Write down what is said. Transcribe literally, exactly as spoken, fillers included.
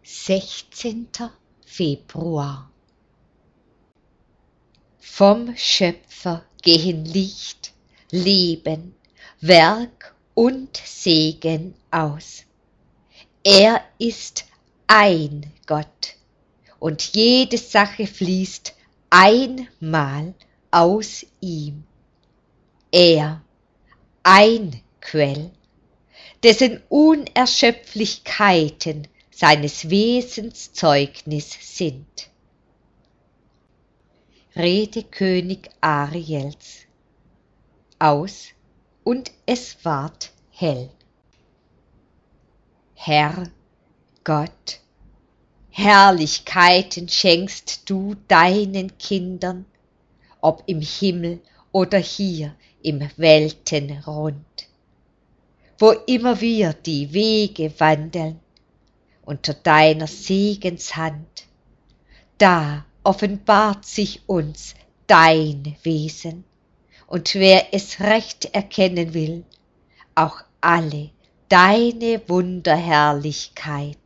sechzehnter Februar. Vom Schöpfer gehen Licht, Leben, Werk und Segen aus. Er ist ein Gott und jede Sache fließt einmal aus ihm. Er, ein Quell, dessen Unerschöpflichkeiten seines Wesens Zeugnis sind. Rede König Ariels aus, und es ward hell. Herr Gott, Herrlichkeiten schenkst du deinen Kindern, ob im Himmel oder hier im Weltenrund. Wo immer wir die Wege wandeln, unter deiner Segenshand, da offenbart sich uns dein Wesen, und wer es recht erkennen will, auch alle deine Wunderherrlichkeit.